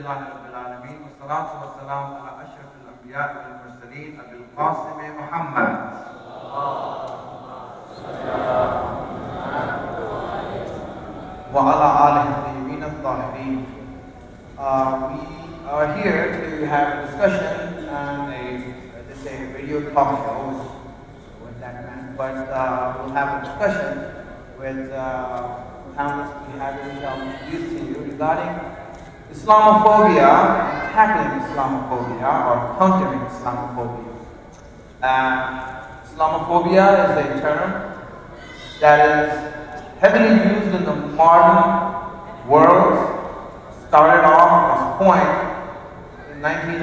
لله رب العالمين والصلاة والسلام على أشرف الأنبياء والمرسلين أبي القاسم محمد وعلى آله الطيبين الطاهرين. We are here to have a discussion and a radio talk show with that man, but we'll have a discussion with panelists we have which I'll introduce to you regarding Islamophobia and tackling Islamophobia or countering Islamophobia. Islamophobia is a term that is heavily used in the modern world. Started off as coined in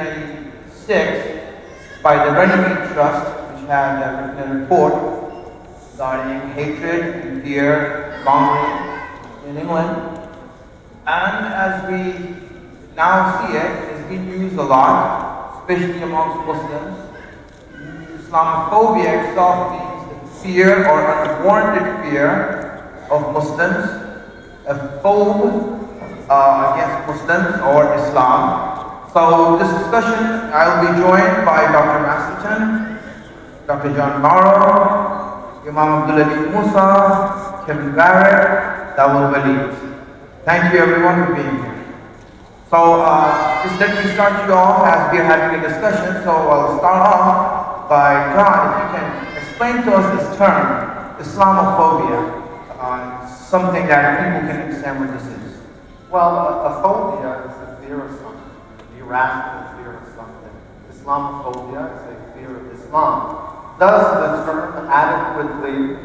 1996 by the Renegade Trust, which had written a report regarding hatred and fear mongering in England. And as we now see it, it's been used a lot, especially amongst Muslims. Islamophobia itself means the fear or unwarranted fear of Muslims, a phobe against Muslims or Islam. So this discussion, I will be joined by Dr. Masterton, Dr. John Morrow, Imam Abdulatif Musa, Kevin Barrett, Dawud Walid. Thank you everyone for being here. So just let me start you off as we are having a discussion. So I'll start off by John, if you can explain to us this term, Islamophobia, something that people can understand what this is. Well, a phobia is a fear of something, an irrational fear of something. Islamophobia is a fear of Islam. Does the term adequately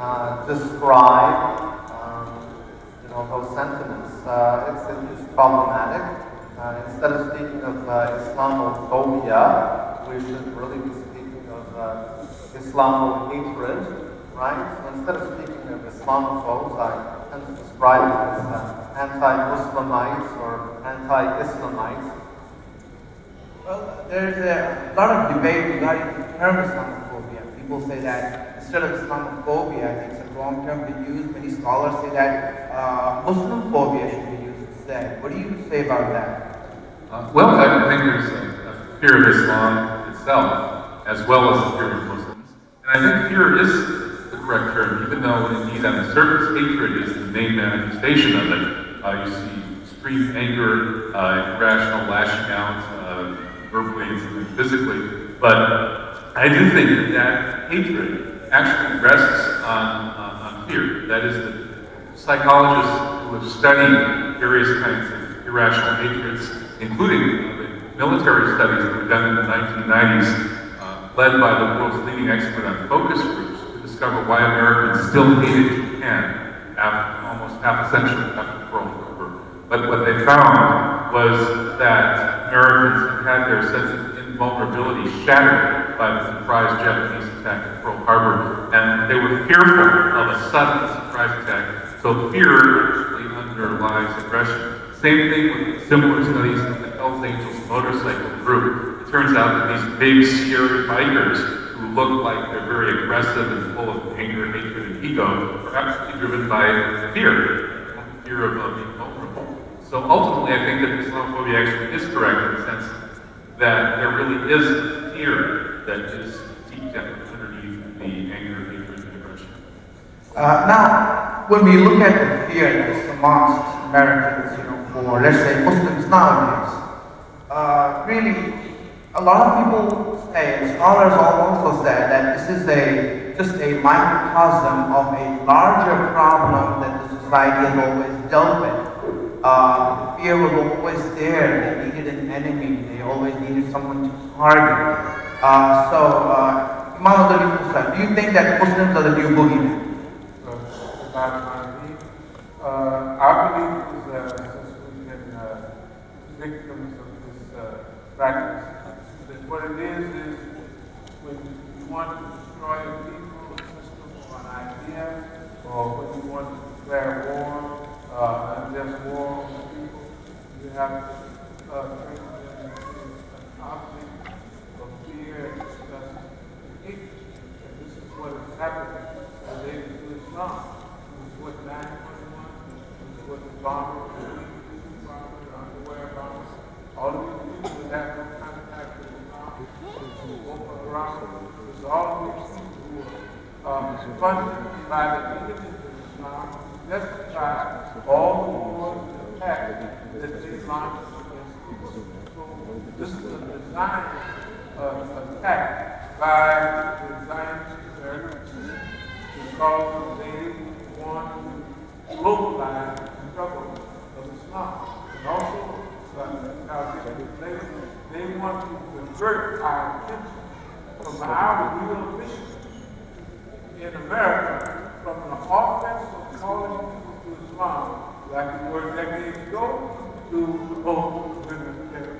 describe those sentiments? It's problematic. Instead of speaking of Islamophobia, we should really be speaking of Islamo-hatred, right? So instead of speaking of Islamophobes, I tend to describe it as anti-Muslimites or anti-Islamites. Well, there's a lot of debate regarding the term Islamophobia. People say that instead of Islamophobia, I think it's a wrong term to use. Many scholars say that Muslimphobia should be used instead. What do you say about that? Well, I think there's a fear of Islam itself, as well as a fear of Muslims. And I think fear is the correct term, even though indeed on the surface hatred is the main manifestation of it. You see extreme anger, irrational lashing out, verbally and physically. But I do think that hatred actually rests on fear. That is, that psychologists who have studied various kinds of irrational hatreds, including the military studies that were done in the 1990s, led by the world's leading expert on focus groups, to discover why Americans still hated Japan almost half a century after Pearl Harbor. But what they found was that Americans had their sense of invulnerability shattered by the surprise Japanese attack at Pearl Harbor, and they were fearful of a sudden surprise attack. So fear actually underlies aggression. Same thing with similar studies of the Hells Angels motorcycle group. It turns out that these big, scary bikers who look like they're very aggressive and full of anger, hatred, and ego are actually driven by fear of being vulnerable. So ultimately, I think that Islamophobia actually is correct in the sense that there really is a fear that is deep down underneath the anger, hatred, and aggression. Now, when we look at the fear that's amongst Americans, for let's say Muslims nowadays, really, a lot of people say, and scholars also say, that this is just a microcosm of a larger problem that the society has always dealt with. The fear was always there. They needed an enemy. They always needed someone to target. Imam Abdulatif Musa, do you think that Muslims are the new boogeyman? I believe is since we've been victims of this practice, that what it is when you want to destroy a people, system, or an idea, or when you want to declare war, unjust war on the people, you have to turn them into an object of fear, disgust, and hatred. And this is what is happening related to Islam. This is what 9/11, this is what the bombers, underwear bombers, all of these people who are funded by the enemies of Islam justify all the wars and attacks that they launch against people. So this is a design attack by the Zionist Americans because they want to globalize the struggle of Islam. And also, they want to divert our attention from our real mission in America, from the offense of calling people to Islam, like we were decades ago, to women's care,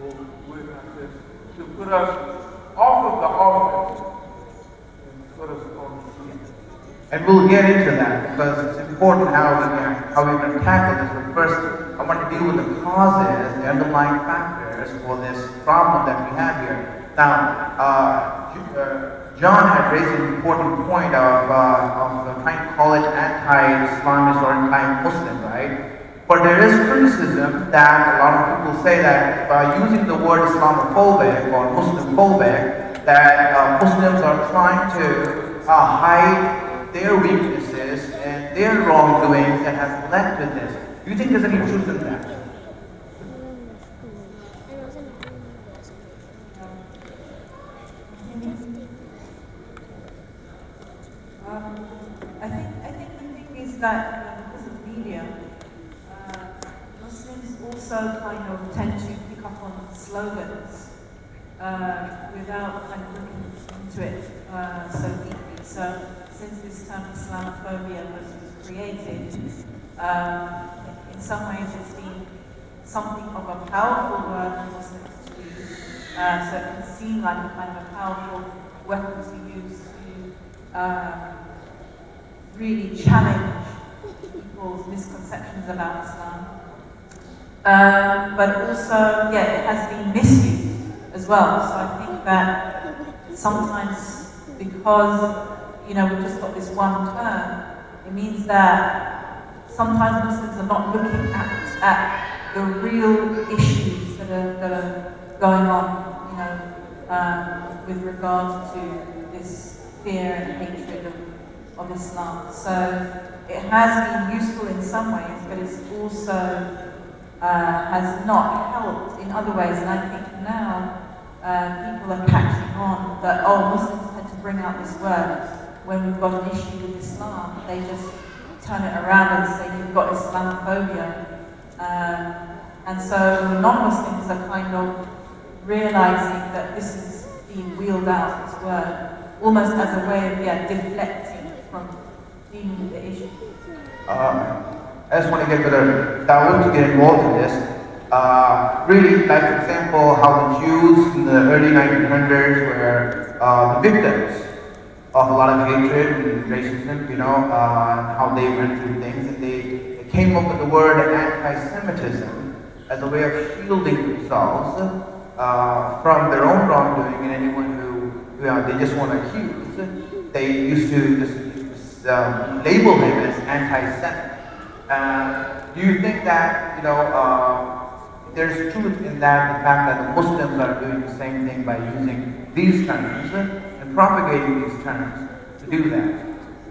to put us off of the offense and put us on the field. And we'll get into that because it's important how we're going to tackle this. But first, I want to deal with the causes, the underlying factors for this problem that we have here. Now, John had raised an important point of trying to call it anti-Islamist or anti-Muslim, right? But there is criticism that a lot of people say that by using the word Islamophobic or Muslimphobic, that Muslims are trying to hide their weaknesses and their wrongdoings that has led to this. Do you think there's any truth in that? I think the thing is that because of media, Muslims also kind of tend to pick up on slogans without kind of looking into it so deeply. So since this term Islamophobia was created, in some ways it's been something of a powerful word for Muslims to use. So it can seem like a kind of a powerful weapon to use to really challenge people's misconceptions about Islam. But also, it has been misused as well. So I think that sometimes because we've just got this one term, it means that sometimes Muslims are not looking at the real issues that are going on, with regards to this fear and hatred of Islam. So it has been useful in some ways, but it's also has not helped in other ways. And I think now people are catching on that, Muslims tend to bring out this word when we've got an issue with Islam. They just turn it around and say you've got Islamophobia. And so non-Muslims are kind of realizing that this is being wheeled out, this word, almost as a way of deflecting from dealing with the issue. I just want to get to the Dawood to get involved in this. Really, like for example, how the Jews in the early 1900s were the victims of a lot of hatred and racism, and how they went through things, and they came up with the word anti-Semitism as a way of shielding themselves from their own wrongdoing and anyone who they just want to accuse. They used to just label him as anti-Semite. Do you think that there's truth in that, the fact that the Muslims are doing the same thing by using these terms and propagating these terms to do that?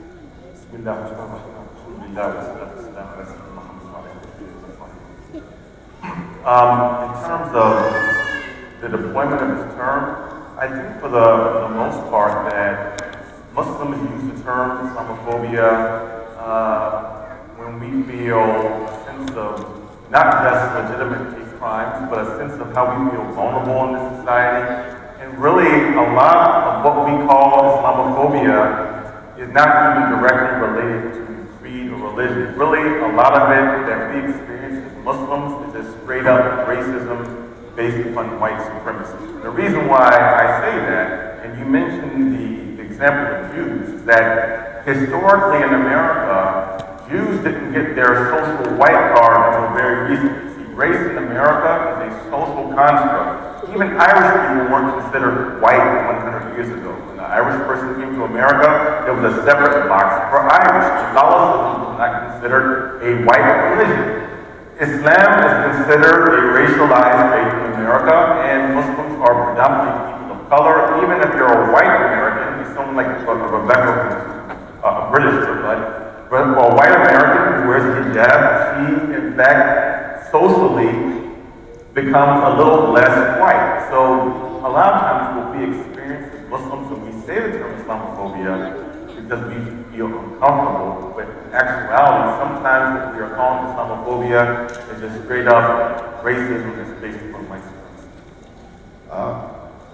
In terms of the deployment of this term, I think for the most part that Muslims use the term Islamophobia when we feel a sense of not just legitimate hate crimes, but a sense of how we feel vulnerable in this society. And really, a lot of what we call Islamophobia is not even directly related to creed or religion. Really, a lot of it that we experience as Muslims is just straight up racism based upon white supremacy. The reason why I say that, and you mentioned the example of Jews, is that historically in America, Jews didn't get their social white card until very recently. See, race in America is a social construct. Even Irish people weren't considered white 100 years ago. When an Irish person came to America, there was a separate box for Irish. Catholicism was not considered a white religion. Islam is considered a racialized faith in America, and Muslims are predominantly people of color. Even if you're a white American, like Rebecca, a British, but a white American who wears a hijab, she in fact socially becomes a little less white. So a lot of times what we experience as Muslims when we say the term Islamophobia because we feel uncomfortable, but in actuality, sometimes what we are calling Islamophobia is just straight up racism that's based on white supremacy.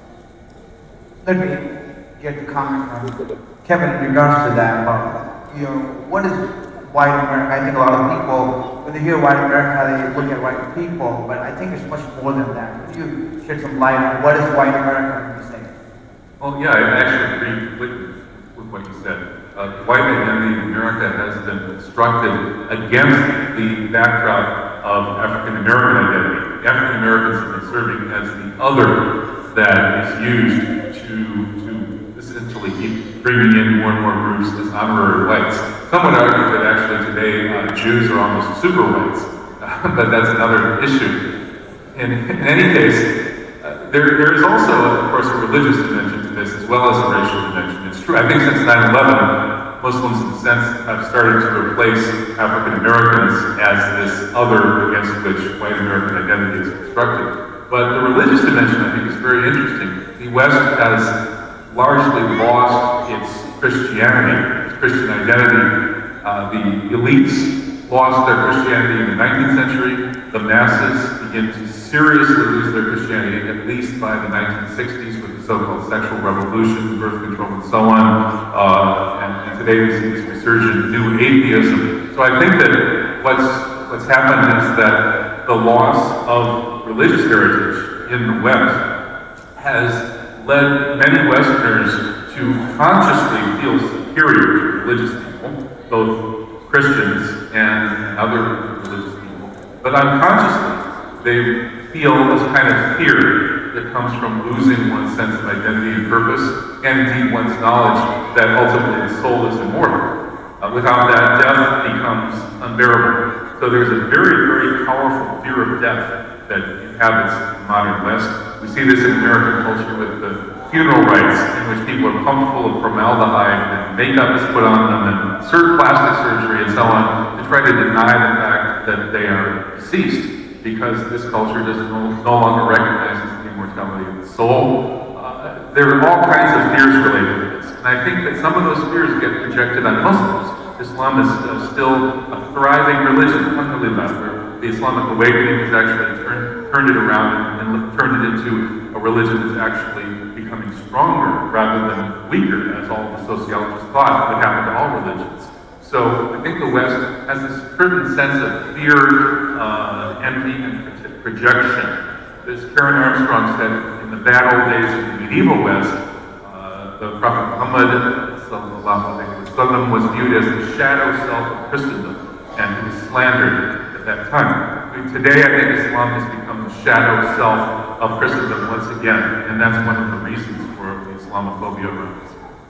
Let me get the comment from Kevin in regards to that. What is white America? I think a lot of people, when they hear white America, they look at white people, but I think it's much more than that. Could you shed some light on what is white America, would you say? Well, yeah, I actually agree completely with what you said. White identity in America has been constructed against the backdrop of African American identity. African Americans have been serving as the other that is used to essentially keep bringing in more and more groups as honorary whites. Some would argue that actually today Jews are almost super whites, but that's another issue. In any case, there is also, of course, a religious dimension to this as well as a racial dimension. It's true. I think since 9/11, Muslims in a sense have started to replace African Americans as this other against which white American identity is constructed. But the religious dimension, I think, is very interesting. The West has largely lost its Christianity, its Christian identity. The elites lost their Christianity in the 19th century. The masses begin to seriously lose their Christianity, at least by the 1960s, with the so-called sexual revolution, birth control, and so on. And today we see this resurgent new atheism. So I think that what's happened is that the loss of religious heritage in the West has led many Westerners to consciously feel superior to religious people, both Christians and other religious people. But unconsciously, they feel this kind of fear that comes from losing one's sense of identity and purpose, and indeed one's knowledge that ultimately the soul is immortal. Without that, death becomes unbearable. So there's a very, very powerful fear of death that inhabits the modern West. We see this in American culture with the funeral rites, in which people are pumped full of formaldehyde and makeup is put on them and plastic surgery and so on to try to deny the fact that they are deceased, because this culture no longer recognizes the immortality of the soul. There are all kinds of fears related to this, and I think that some of those fears get projected on Muslims. Islam is still a thriving religion, alhamdulillah, where the Islamic awakening has actually turned it around and turned it into a religion that's actually becoming stronger rather than weaker, as all the sociologists thought would happen to all religions. So I think the West has this certain sense of fear, envy, and projection. As Karen Armstrong said, in the bad old days of the medieval West, the Prophet Muhammad was viewed as the shadow self of Christendom, and he was slandered at that time. Today, I think Islam has become the shadow self of Christendom once again, and that's one of the reasons for the Islamophobia rise.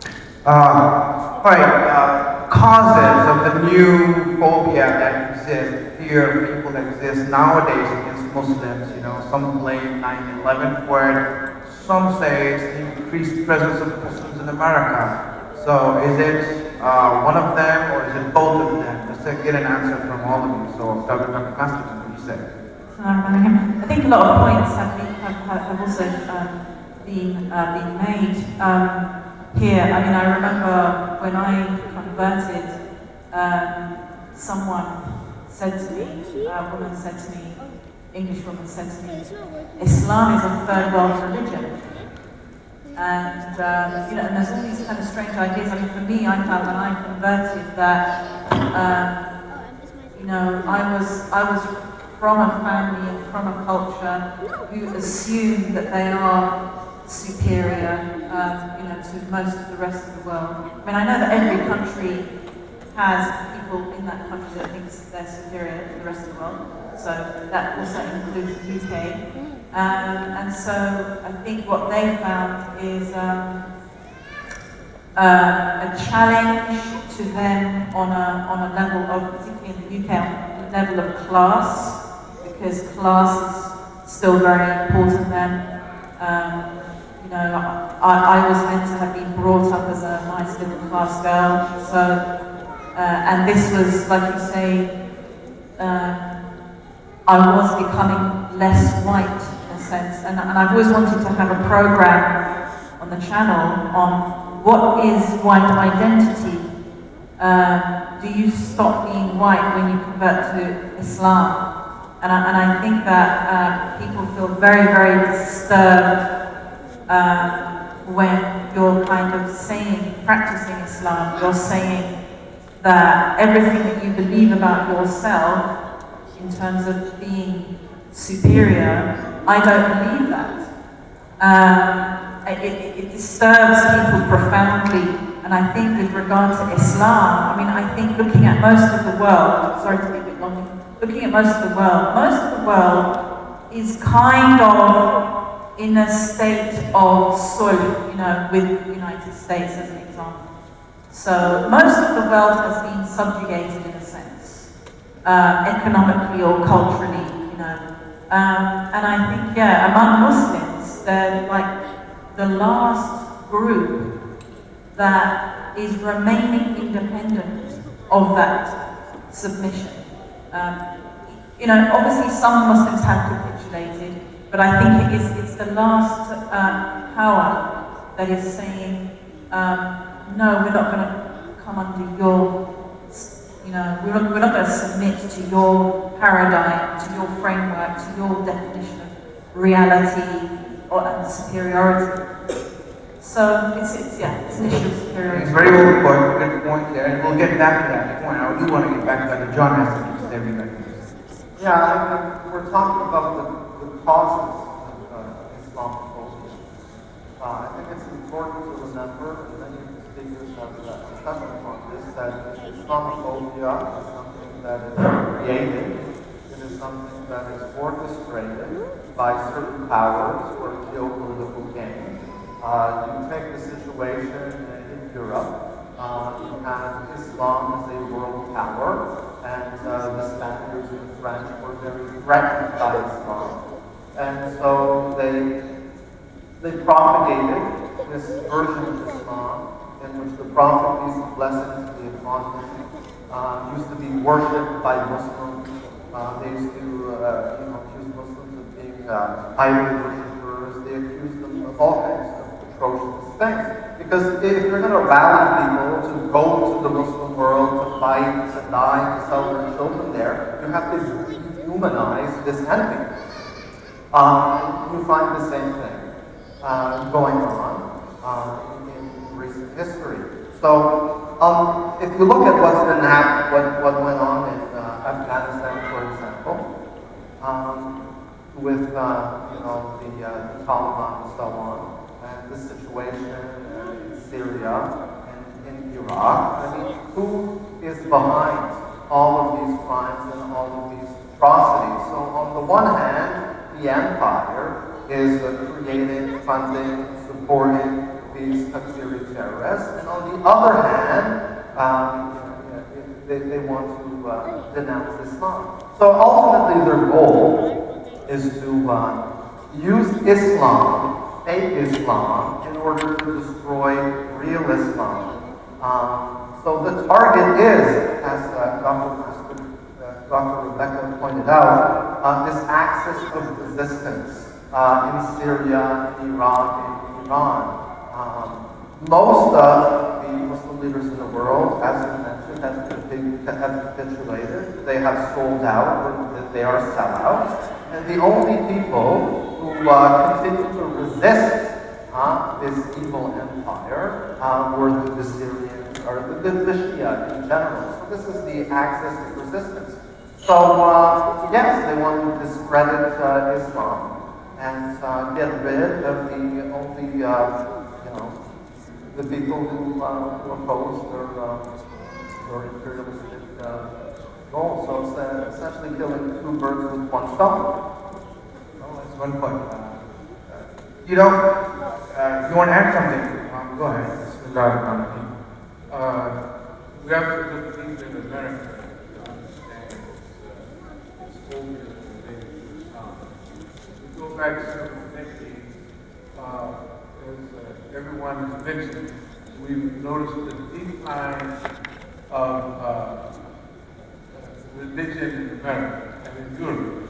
Causes of the new phobia that exists, fear of people that exist nowadays against Muslims. Some blame 9/11 for it. Some say it's the increased presence of Muslims in America. So is it one of them, or is it both of them? Let's get an answer from all of you. So I'll start with Dr. Constantine. What do you say? I think a lot of points have also been made here. I mean, I remember when I converted, someone said to me, English woman said to me, Islam is a third world religion. And, and there's all these kind of strange ideas. I mean, for me, I found when I converted that, I was from a family and from a culture who assume that they are superior, to most of the rest of the world. I mean, I know that every country has people in that country that thinks they're superior to the rest of the world. So that also includes the UK. And so I think what they found is a challenge to them on a level of, particularly in the UK, on a level of class, because class is still very important then. I was meant to have been brought up as a nice middle class girl, so and this was, like you say, I was becoming less white in a sense, and I've always wanted to have a program on the channel on what is white identity. Do you stop being white when you convert to Islam? And I think that people feel very, very disturbed when you're kind of saying, practicing Islam, you're saying that everything that you believe about yourself in terms of being superior, I don't believe that. It disturbs people profoundly. And I think with regard to Islam, I mean, I think looking at most of the world, sorry to be a bit long, looking at most of the world is kind of in a state of sulh, with the United States as an example. So most of the world has been subjugated in a sense, economically or culturally, And I think, among Muslims, they're like the last group that is remaining independent of that submission. Obviously some Muslims have capitulated, but I think it's the last power that is saying, no, we're not going to come under your, we're not going to submit to your paradigm, to your framework, to your definition of reality and superiority. So it's an issue of superiority. It's very well put, good point there, and we'll get back to that point. I do want to get back to that. John has to say everything. Yeah, I think we're talking about the causes of Islamophobia. I think it's important to remember, and many of the speakers have touched upon this, that Islamophobia is something that is created. It is something that is orchestrated by certain powers for geopolitical gain. You take the situation in Europe, you have Islam as a world power, and the Spaniards and the French were very threatened by Islam. And so they propagated this version of Islam in which the Prophet, peace and blessings be upon him, used to be worshipped by Muslims. They used to accuse Muslims of being idol worshippers. They accused them of all kinds of atrocious things. Because if you're going to rally people to go to the Muslim world, to fight, to die, to sell their children there, you have to dehumanize this enemy. You find the same thing going on in recent history. So if you look at what's been happening, what went on in Afghanistan, for example, with the Taliban and so on, and the situation in Syria and in Iraq. I mean, who is behind all of these crimes and all of these atrocities? So on the one hand, the empire is creating, funding, supporting these Takfiri terrorists, and on the other hand, they want to denounce Islam. So ultimately, their goal is to use Islam, fake Islam, in order to destroy real Islam. So the target is, as Dr. Rebecca pointed out, this axis of resistance in Syria, in Iraq, in Iran. Most of the Muslim leaders in the world, as you mentioned, have capitulated. They have sold out, or they are sellouts. And the only people who continue to resist this evil empire were the Syrians, or the Shia in general. So this is the axis of resistance. So yes, they want to discredit Islam and get rid of the only, the people who oppose their imperialistic goals. So it's essentially killing two birds with one stone. Oh, that's one point. You want to add something? Go ahead. We have to look deep in America to understand its phobia related to Islam. If we go back several decades, as everyone has mentioned, we've noticed the decline of religion in America and in Europe.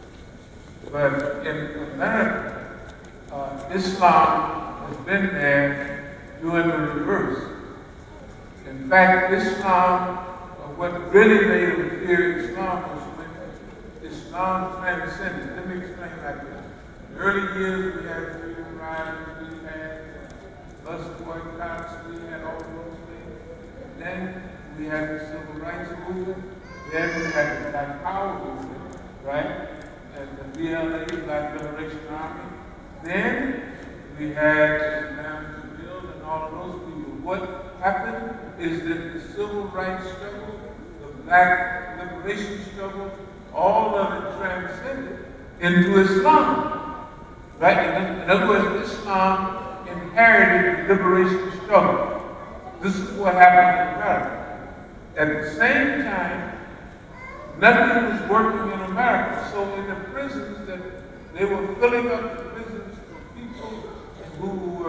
But in America, Islam has been there doing the reverse. In fact, Islam, what really made them fear Islam was when Islam transcended. Let me explain like this. In the early years, we had freedom riders, we had bus boycotts, we had all those things. Then we had the civil rights movement. Then we had the Black Power movement, right? And the BLA, Black Liberation Army. Then we had Islam to build and all of those people. What happened is that the civil rights struggle, the Black liberation struggle, all of it transcended into Islam, right? In other words, Islam inherited the liberation struggle. This is what happened in America. At the same time, nothing was working in America. So in the prisons, that they were filling up the prisons for people who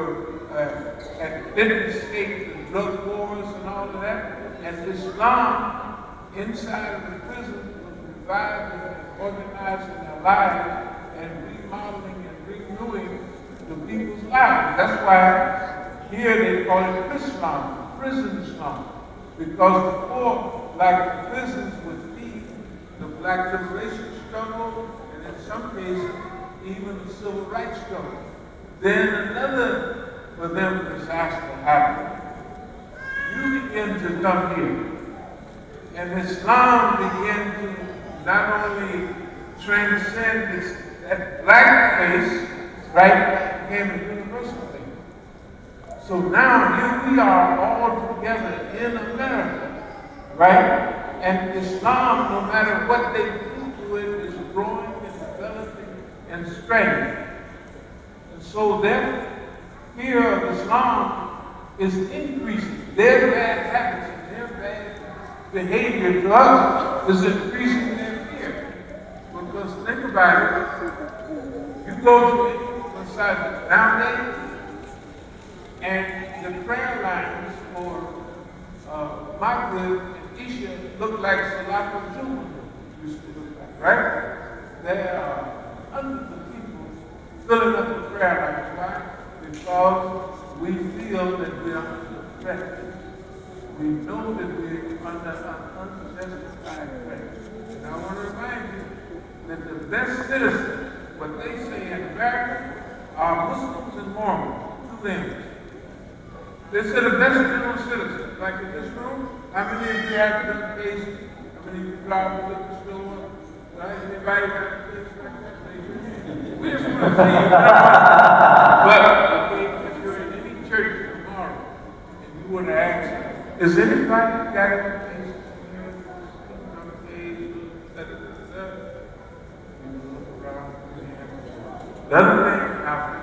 had been escaped the drug wars and all of that. And Islam inside of the prison was reviving and organizing their lives and remodeling and renewing the people's lives. That's why here they call it Islam, prison Islam. Because before, like the prisons would feed the Black liberation struggle, and in some cases, even the civil rights struggle. Then another, for them, disaster happened. You begin to come here, and Islam began to not only transcend that black face, right, became a universal thing. So now here we are all together in America, right? And Islam, no matter what they do to it, is growing and developing and strengthening. And so their fear of Islam is increasing. Their bad habits and their bad behavior to us is increasing their fear. Because think about it. You go to any side nowadays, and the prayer lines for Maghrib and Isha look like Salat al-Jumu'ah used to look like, right? There are hundreds of people filling up the prayer lines. Why? Because we feel that we are under threat. We know that we're under an unjustified threat. And I want to remind you that the best citizens, what they say in America, are Muslims and Mormons, two things. They say the best general citizens, like in this room, how many of you have done cases? How many of you drive to the store? Right? Anybody got a case like that? We just want to see you. But okay, if you're in any church tomorrow and you were to ask, is anybody got a case? The other thing I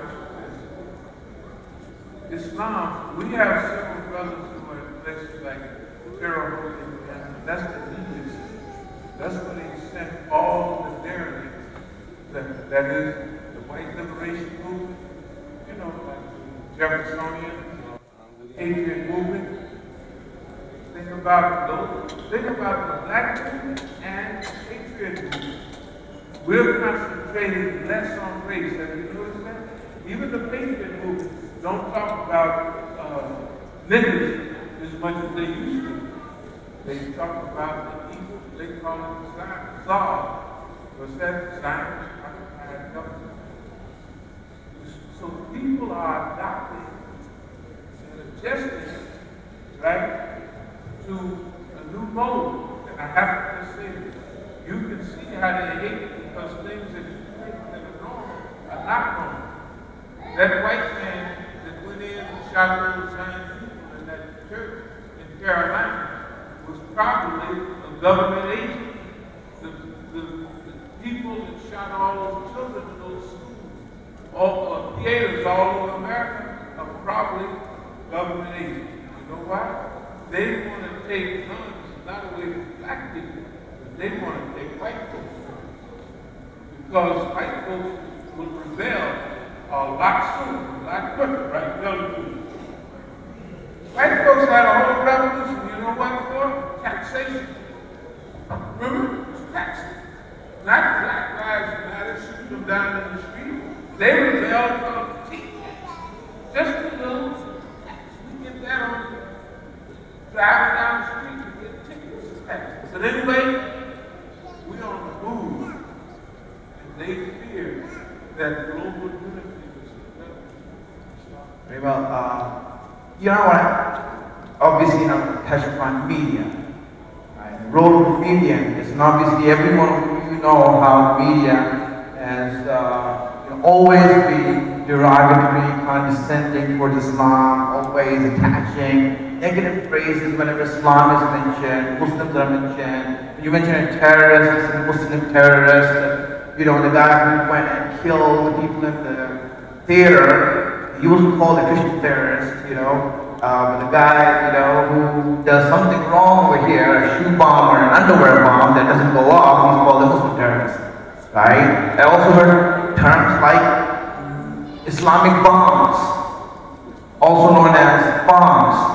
Islam, we have several brothers who are in places like Pharaoh, and that's the leaders. That's when he sent all the derelict, that is the white liberation movement, you know, like the Jeffersonian, Patriot movement. Think about the black movement and the Patriot movement. We're concentrating less on race. Have you noticed that? Even the Patriot movement don't talk about niggas as much as they used to. They talk about the evil, they call it Zod. What's that? Zionist occupied government. So people are adopting and adjusting, right, to a new mode. And I have to say, you can see how they hate it because things that you think that are normal are not normal. That white man that went in and shot those 9 people in that church in Carolina was probably a government agent. The people that shot all those children in those schools, all theaters all over America, are probably government agents. You know why? They want to take guns not away from black people, but they want to take white folks. Because white folks will rebel a lot sooner, a lot quicker, right? Young people. White folks had a whole revolution, you know what for? Taxation. Remember? Taxes. Not Black Lives Matter, shooting them down in the street. They were all called tea tax. Just a little tax. We get that on driving down the street to get tickets. Tax. But anyway, we on the move. And they fear that global unity is Very well. You know what? Obviously, you know, touch upon media. Right? The role of media is, and obviously, everyone of you know how media has always been derogatory, condescending towards Islam, always attaching negative phrases whenever Islam is mentioned, Muslims are mentioned. When you mention a terrorist, it's a Muslim terrorist. You know, the guy who went and killed the people in the theater, he wasn't called a Christian terrorist, you know. But the guy, you know, who does something wrong over here, a shoe bomb or an underwear bomb that doesn't go off, he's called a Muslim terrorist, right? I also heard terms like Islamic bombs, also known as bombs.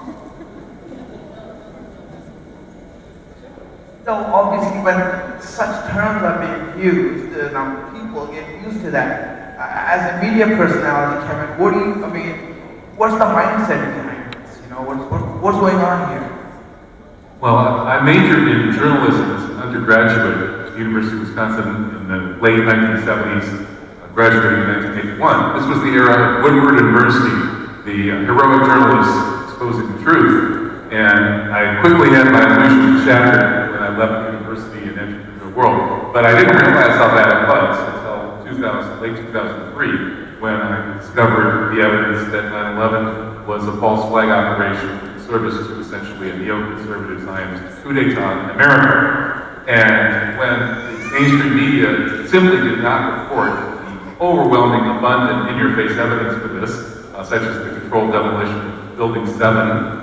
So obviously when such terms are being used, people get used to that. As a media personality, Kevin, what's the mindset behind this? You know, what's going on here? Well, I majored in journalism as an undergraduate at the University of Wisconsin in the late 1970s, graduated in 1981. This was the era of Woodward and Bernstein, the heroic journalists exposing the truth. And I quickly had my illusions shattered when I left the university and entered the world. But I didn't realize how bad it was until late 2003, when I discovered the evidence that 9/11 was a false flag operation in service to essentially a neoconservative Zionist coup d'etat in America. And when the mainstream media simply did not report the overwhelming, abundant, in-your-face evidence for this, such as the controlled demolition of Building 7,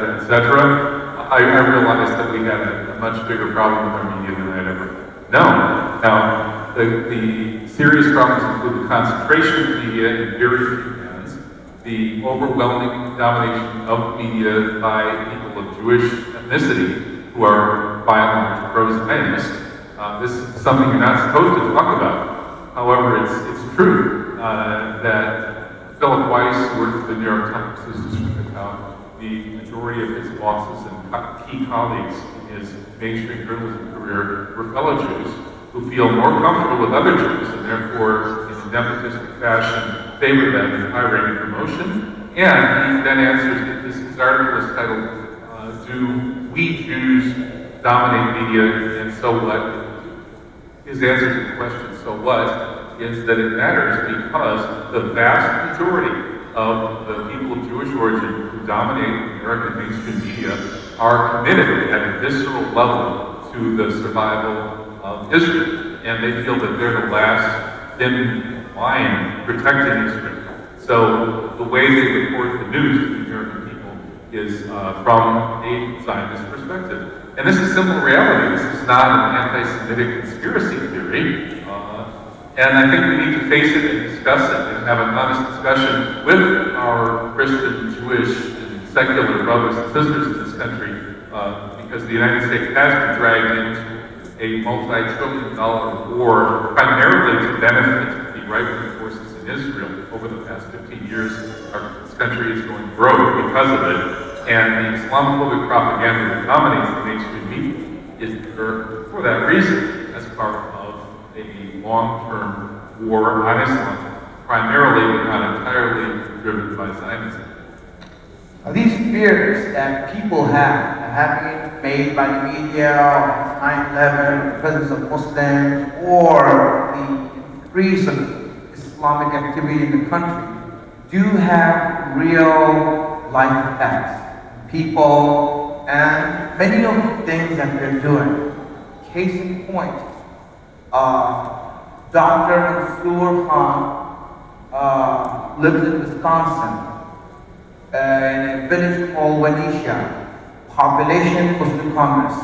etc., I realized that we had a much bigger problem with our media than I had ever known. Now, the serious problems include the concentration of media in very few hands, the overwhelming domination of media by people of Jewish ethnicity who are by and large pro-Zionist. This is something you're not supposed to talk about. However, it's true that Philip Weiss, who worked for the New York Times, has described how the majority of his bosses and key colleagues in his mainstream journalism career were fellow Jews who feel more comfortable with other Jews and therefore, in a nepotistic fashion, favor them in hiring and promotion. And he then answers, his article is titled, Do We Jews Dominate Media and So What? His answer to the question, so what, is that it matters because the vast majority of the people of Jewish origin who dominate American mainstream media are committed at a visceral level to the survival of Israel, and they feel that they're the last thin line protecting Israel. So the way they report the news to the American people is from a Zionist perspective. And this is simple reality. This is not an anti-Semitic conspiracy theory. And I think we need to face it and discuss it and have an honest discussion with our Christian, Jewish, and secular brothers and sisters in this country, because the United States has been dragged into a multi-trillion-dollar war primarily to benefit the right-wing forces in Israel. Over the past 15 years, this country is going broke because of it. And the Islamophobic propaganda that dominates the mainstream media is there for that reason, as part of a long-term war on Islam, primarily but not entirely driven by Zionism. These fears that people have been made by the media, 9/11, the presence of Muslims, or the increase of Islamic activity in the country, do have real life effects. People and many of the things that they're doing. Case in point, Dr. Mansour Khan lives in Wisconsin, in a village called Wanisha, population Muslim Congress.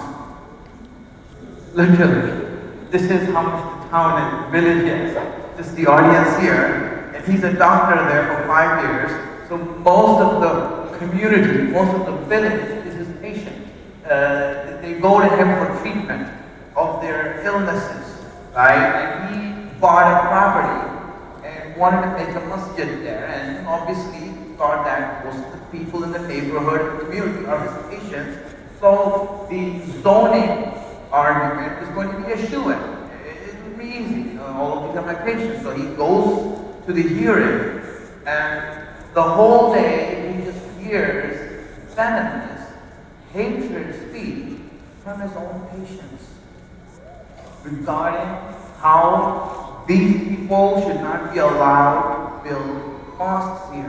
Literally, this is how much the town and village is. This is the audience here. In he's a doctor there for 5 years, so most of the community, most of the village is his patient. They go to him for treatment of their illnesses, right? And he bought a property and wanted to make a masjid there, and obviously thought that most of the people in the neighborhood and community are his patients. So the zoning argument is going to be a shoo-in. It would be easy. All of these are my patients. So he goes to the hearing, and the whole day he just hears venomous hatred speech from his own patients regarding how these people should not be allowed to build mosques here.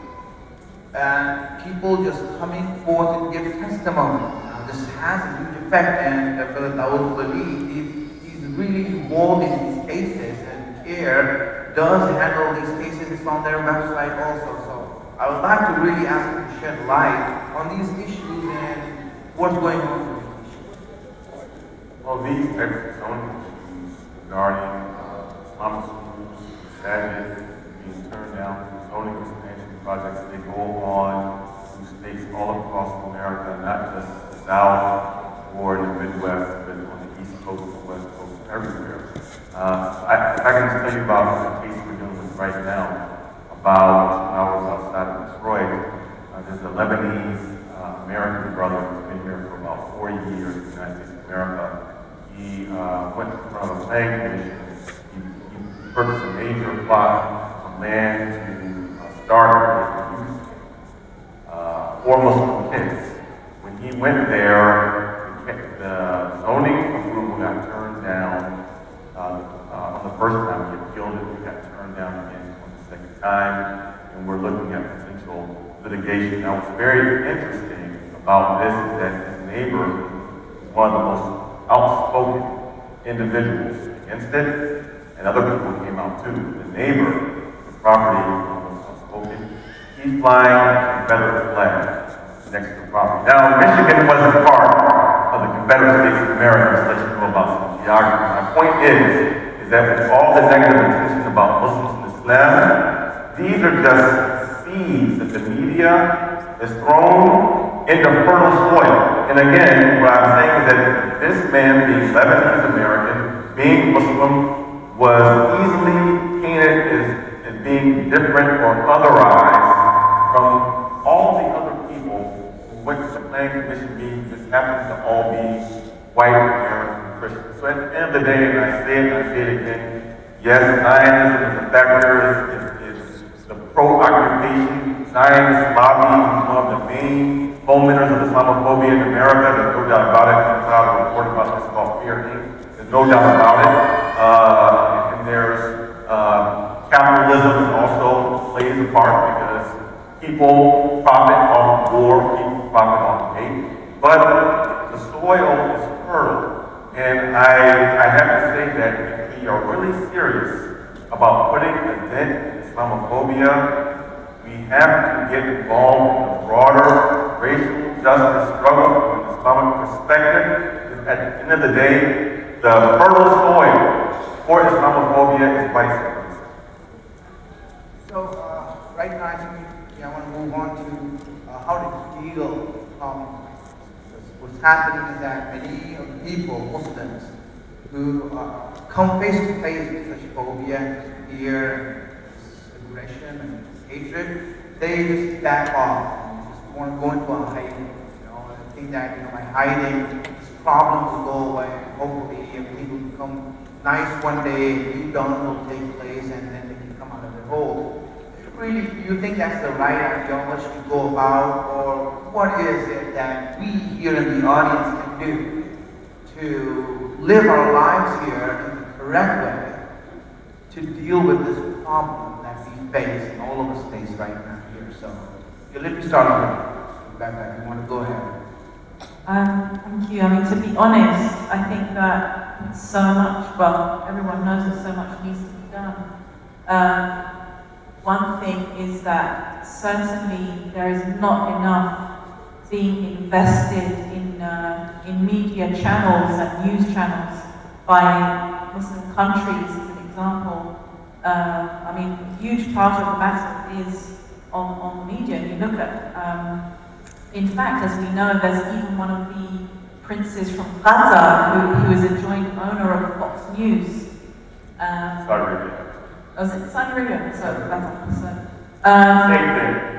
And people just coming forth and give testimony. Now, this has a huge effect, and Brother Dawood Wali, he's really involved in these cases, and CARE does handle these cases. It's on their website also. So I would like to really ask him to shed light on these issues and what's going on with these issues. Well, these types of zoning issues regarding Islamic schools, massajids being turned down for zoning expansion projects, they go on to states all across America, not just the South or the Midwest, but on the East Coast, the West Coast, everywhere. I can tell you about the case we're dealing with right now. About hours outside of Detroit, there's a Lebanese American brother who's been here for about 4 years in the United States of America. He went in front of a planning commission. He purchased a major plot of land to start a youth for Muslim kids. When he went there, the zoning approval got turned down on the first time. He appealed it, it got turned down again on the second time, and we're looking at potential litigation. Now, what's very interesting about this is that his neighbor is one of the most outspoken individuals against it, and other people came out too. The neighbor, the property was outspoken. He's flying a Confederate flag next to the property. Now, Michigan wasn't part of the Confederate States of America, just to let you know about some geography. My point is that with all the negative attention about Muslims and Islam, these are just seeds that the media is thrown into fertile soil. And again, what I'm saying is that this man, being Lebanese American, being Muslim, was easily painted as being different or otherized from all the other people who went to the planning commission meeting. Just happened to all be white American Christians. So at the end of the day, and I say it again, yes, Zionism is a factor, is the pro-occupation Zionist lobby is one of the main fomenters of Islamophobia in America. There's no doubt about it. I put out a report about this called Fear Inc. There's no doubt about it. And there's capitalism also plays a part because people profit off war, people profit off hate. But the soil is fertile. And I have to say that if we are really serious about putting a dent in Islamophobia, we have to get involved in the broader racial justice struggle from an Islamic perspective. Because at the end of the day, the fertile soil for Islamophobia is white supremacy. So right now, I think I want to move on to how to deal. What's happening is that many of the people, Muslims, who come face to face with such phobia, fear, aggression, and hatred, they just back off and just want to go into a hiding. And think that by hiding, this problem will go away. Hopefully, people become nice one day, new dawn will take place, and then they can come out of their hole. Really, do you think that's the right ideology to go about, or what is it that we here in the audience can do to live our lives here in the correct way to deal with this problem that we face and all of us face right now here? So, let me start off with Rebecca. You want to go ahead? Thank you. I mean, to be honest, I think that so much, well, everyone knows that so much needs to be done. One thing is that certainly there is not enough being invested in media channels and news channels by Muslim countries, as an example. I mean, a huge part of the battle is on the media. You look at, in fact, as we know, there's even one of the princes from Qatar who is a joint owner of Fox News. Saudi Arabia. Was it Saudi Arabia? So, Qatar. Same thing.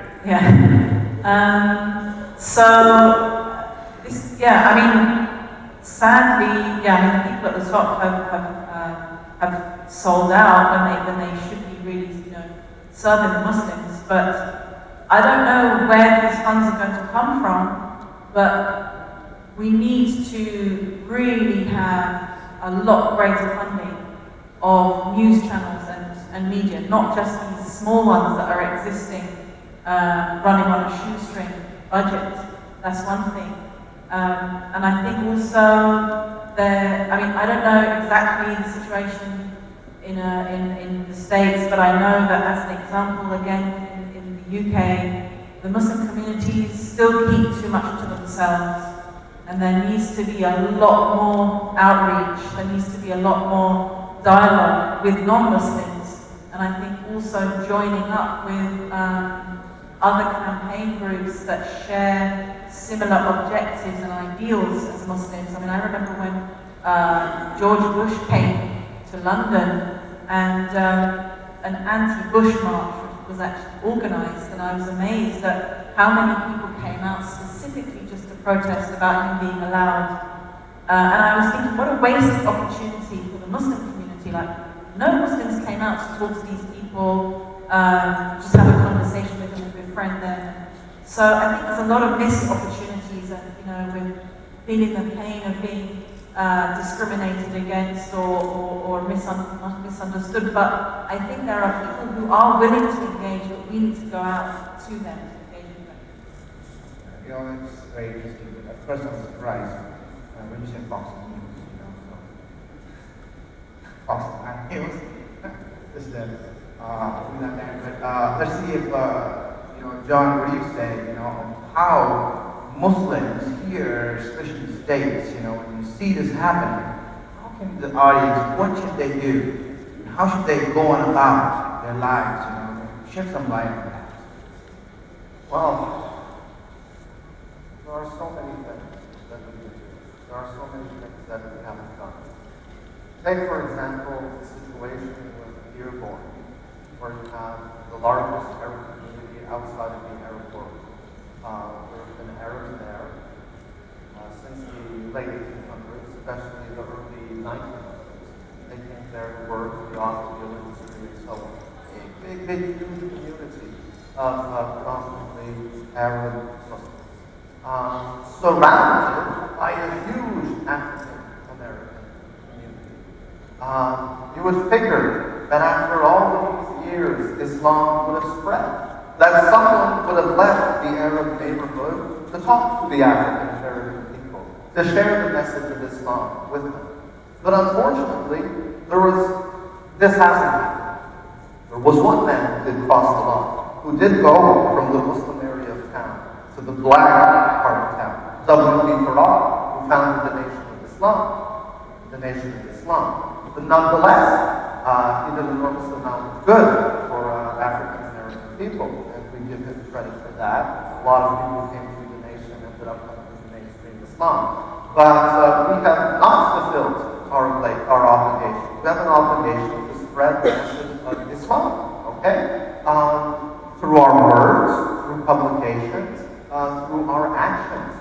Yeah. So, this, yeah, I mean, sadly, yeah, I mean, the people at the top have sold out when they should be really, you know, serving the Muslims. But I don't know where these funds are going to come from, but we need to really have a lot greater funding of news channels and media, not just these small ones that are existing, running on a shoestring budget. That's one thing. And I think also I mean, I don't know exactly the situation in the States, but I know that as an example, again, in the UK, the Muslim communities still keep too much to themselves. And there needs to be a lot more outreach, there needs to be a lot more dialogue with non-Muslims. And I think also joining up with other campaign groups that share similar objectives and ideals as Muslims. I mean, I remember when George Bush came to London and an anti-Bush march was actually organised, and I was amazed at how many people came out specifically just to protest about him being allowed. And I was thinking, what a wasted opportunity for the Muslim community. Like, no Muslims came out to talk to these people, just have a conversation with them and befriend them. So I think there's a lot of missed opportunities, and you know, with feeling the pain of being discriminated against or misunderstood. But I think there are people who are willing to engage, but we need to go out to them to engage with them. You know, it's very interesting. At first I was surprised when you said Fox News, you know, so Fox News. This is but let's see if you know, John, what do you say, you know, how Muslims here, especially in the States, you know, when you see this happening, how can the audience, what should they do? How should they go on about their lives, you know? Shed some light on that. Well, there are so many things that we can do. There are so many things that we haven't done. Take, for example, the situation with Dearborn, where you have the largest Arab community outside of the Arab world. There have been Arabs there since the late 1800s, especially the early 1900s. They came there to work, the automobile industry, and so on. A big community of predominantly Arab Muslims, surrounded by a huge African-American community. You would figure that after all of these years, Islam would have spread, that someone would have left the Arab neighborhood to talk to the African-American people, to share the message of Islam with them. But unfortunately, this hasn't happened. There was one man who did cross the line, who did go from the Muslim area of town to the black part of town, W.B. Farrar, who founded the Nation of Islam. But nonetheless, he did an enormous amount of good for African-American people, and we give him credit for that. A lot of people who came through the nation ended up coming to mainstream Islam. But we have not fulfilled our obligation. We have an obligation to spread the message of Islam, okay? Through our words, through publications, through our actions.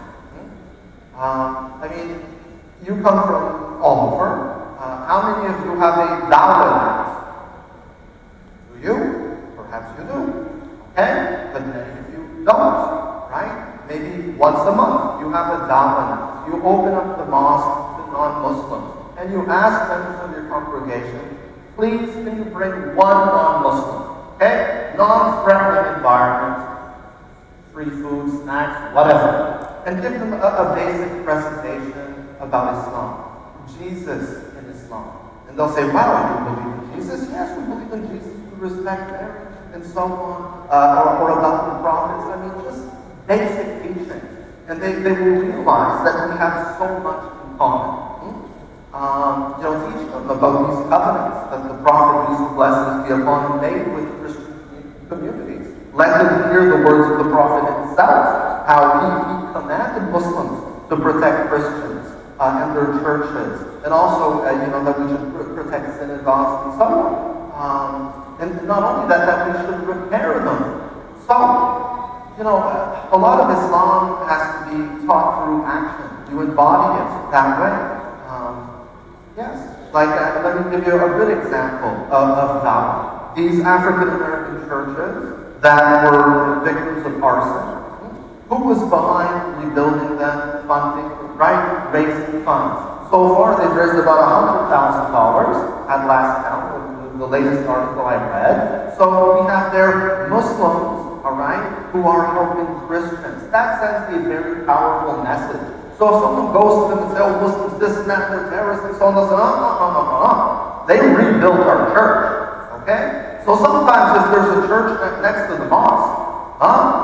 I mean, you come from all over. How many of you have a dawah night? Do you? Perhaps you do. Okay? But many of you don't, right? Maybe once a month you have a dawah night. You open up the mosque to non-Muslims and you ask members of your congregation, please can you bring one non-Muslim? Okay? Non-threatening environment, free food, snacks, whatever. And give them a basic presentation about Islam. Jesus in Islam. And they'll say, wow, you believe in Jesus? Yes, we believe in Jesus. We respect Mary and so on. Or about the prophets. I mean, just basic teaching. And they will realize that we have so much in common. Teach them about these covenants that the prophet, peace and blessings be upon him, made with Christian communities. Let them hear the words of the prophet himself, how he commanded Muslims to protect Christians and their churches, and also, that we should protect synagogues and so on. And not only that, that we should repair them. So, a lot of Islam has to be taught through action. You embody it that way. Yes. Let me give you a good example of that. These African American churches that were victims of arson, who was behind rebuilding them, funding, right? Raising funds. So far, they've raised about $100,000 at last count, the latest article I read. So we have their Muslims, all right, who are helping Christians. That sends a very powerful message. So if someone goes to them and says, oh, Muslims, this and that, they're terrorists, and so on, they'll say, they rebuilt our church, okay? So sometimes if there's a church next to the mosque,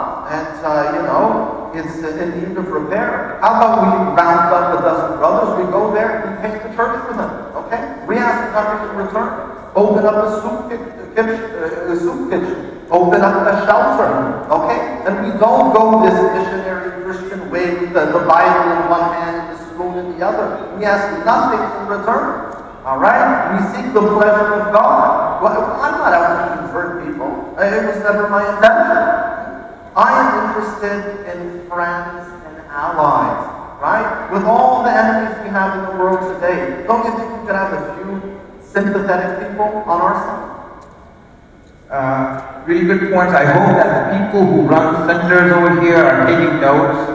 it's in need of repair, how about we round up a dozen brothers, we go there, we paint the church for them, okay? We ask nothing in return. Open up a soup kitchen, open up a shelter, okay? And we don't go this missionary Christian way with the Bible in one hand and the spoon in the other. We ask nothing in return, all right? We seek the pleasure of God. Well, I'm not out to convert people. It was never my intention. I am interested in friends and allies, right? With all the enemies we have in the world today, don't you think we could have a few sympathetic people on our side? Really good points. I hope that the people who run centers over here are taking notes,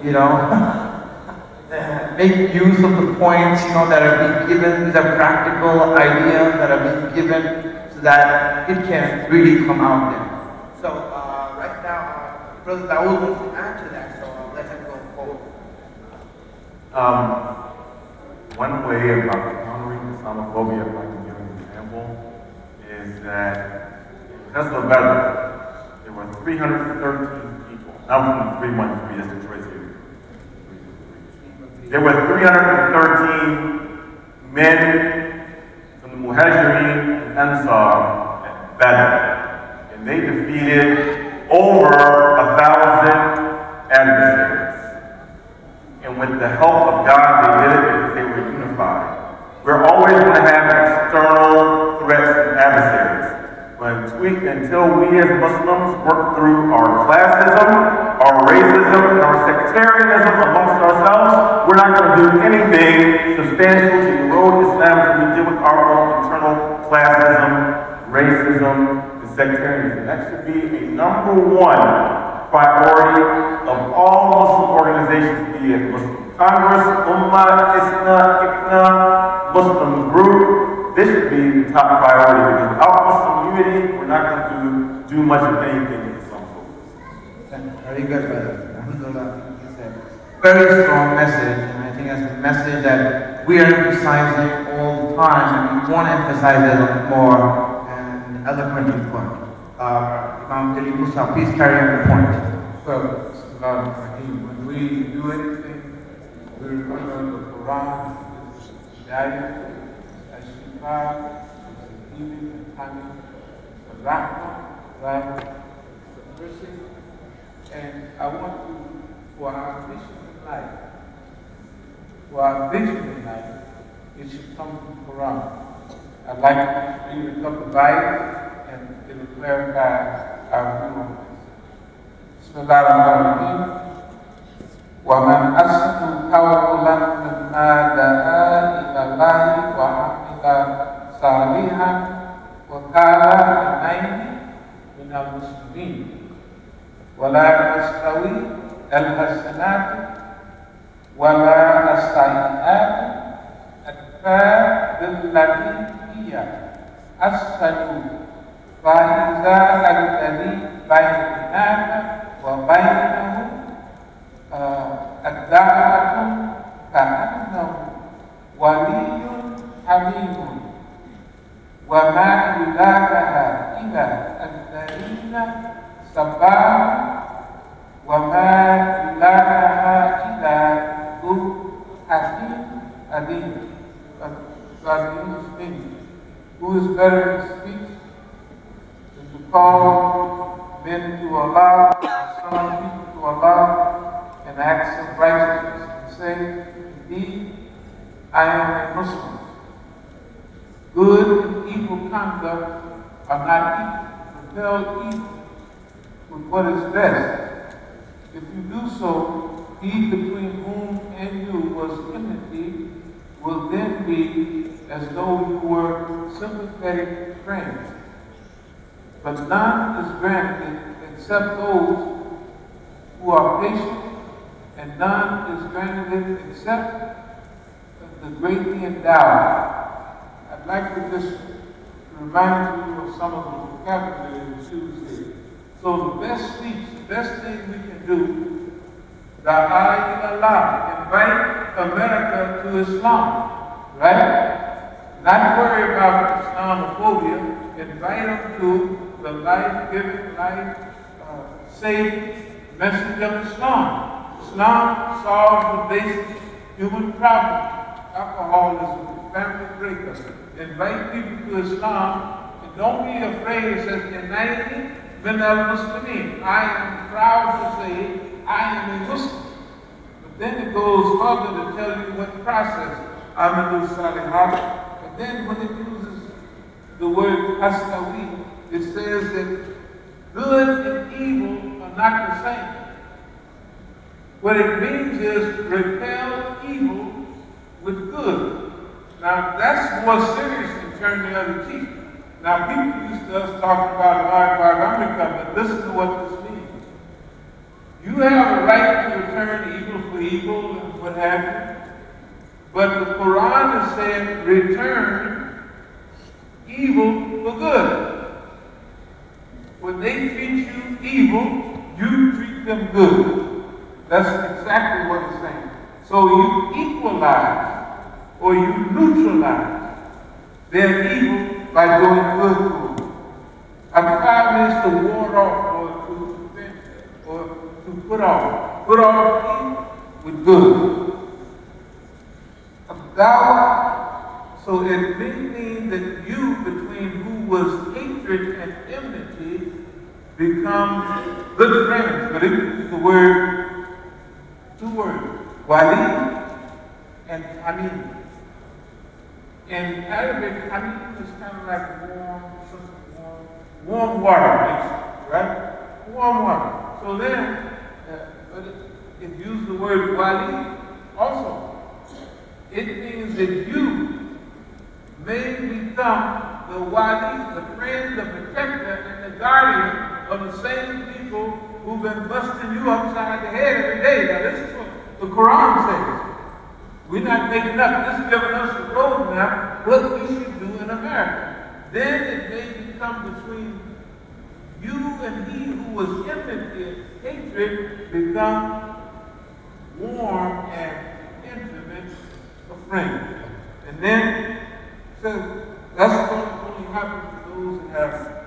make use of the points, that are being given. These are practical ideas that are being given so that it can really come out there. So right now, Brother Dawood wants to add to that, so I'll let him go forward. One way about countering Islamophobia, if I can give an example, is that in Tesla Bedlam, there were 313 people. Now from 313, that's the choice here. There were 313 men from the Muhajirin and Ansar at Badr, and they defeated over 1,000 adversaries. And with the help of God, they did it because they were unified. We're always going to have external threats and adversaries. But until we as Muslims work through our classism, our racism, and our sectarianism amongst ourselves, we're not going to do anything substantial to erode Islam until we deal with our own internal classism, racism, and sectarianism. That should be a number one priority of all Muslim organizations, be it Muslim Congress, Ummah, ISNA, ICNA, Muslim Group. This should be the top priority because without Muslim unity, we're not going to do much of anything in Islam. Very good, brother. Alhamdulillah. It's a very strong message, and I think that's a message that we are emphasizing all the time, and we want to emphasize it more and eloquently put. Imam Dili Musa, please carry on the point. Well, when we do anything, we remember the Quran, the Hidayah, Ashifah, the healing and timing, the Rahmah, right? The mercy. And I want to, for our vision in life, it should come from the Quran. I'd like to read a couple of ayahs and it will clarify our view on this. Bismillah ar-Rahman ar-Rahim. وَمَنْ أَحْسَنُ قَوْلًا مِمَّنْ دَعَا إِلَى اللَّهِ وَعَمِلَ صَالِحًا وَقَالَ إِنَّنِي مِنَ الْمُسْلِمِينَ وَلَا يَسْتَوِي الْحَسَنَاتُ وَلَا السَّيِّئَاتُ أَدْفَعُ بِالَّتِي هِيَ أَحْسَنُ فَإِذَا الَّذِي بَيْنَكَ وَبَيْنَهُ الدعوة كأنه ولي حميم وما يلاقها إلى الذين صبروا وما يلاقها إلى ذو حكيم أليم. who is better in speech than to call men to Allah, summon people to Allah, and acts of righteousness, and say, indeed, I am a Muslim. Good and evil conduct are not equal. Repel evil with what is best. If you do so, he between whom and you was enmity will then be as though you were sympathetic friends. But none is granted except those who are patient, and none is granted except the greatly endowed. I'd like to just remind you of some of the vocabulary we use here. So the best speech, the best thing we can do, Da'a Allah, invite America to Islam, right? Not worry about Islamophobia, invite them to the life-giving, life-saving message of Islam. Islam solves the basic human problems: alcoholism, family breakup. Invite people to Islam, and don't be afraid. It says, "Innani min al-Muslimin." I am proud to say I am a Muslim. But then it goes further to tell you what process. Amalu Salihat. But then when it uses the word Astawi, it says that good and evil are not the same. What it means is repel evil with good. Now that's more serious than turn the other cheek. Now people used to us talking about America, but listen to what this means. You have a right to return evil for evil and what have you. But the Quran is saying return evil for good. When they treat you evil, you treat them good. That's exactly what it's saying. So you equalize or you neutralize their evil by doing good to them. Al-Qaeda means to ward off or to prevent or to put off. Put off evil with good. Dawah, so it may mean that you, between who was hatred and enmity, become good friends. But it is the word, two words, wali and hamid. In Arabic, hamid is kind of like warm water, right? Warm water. So then, but it used the word wali also. It means that you may become the wali, the friend, the protector, and the guardian of the same people who've been busting you upside the head every day. Now this is what the Quran says. We're not making up. This is giving us the roadmap what we should do in America. Then it may become between you and he who was enmity, hatred, become warm and intimate, a friend. And then, so that's going to only happen to those who have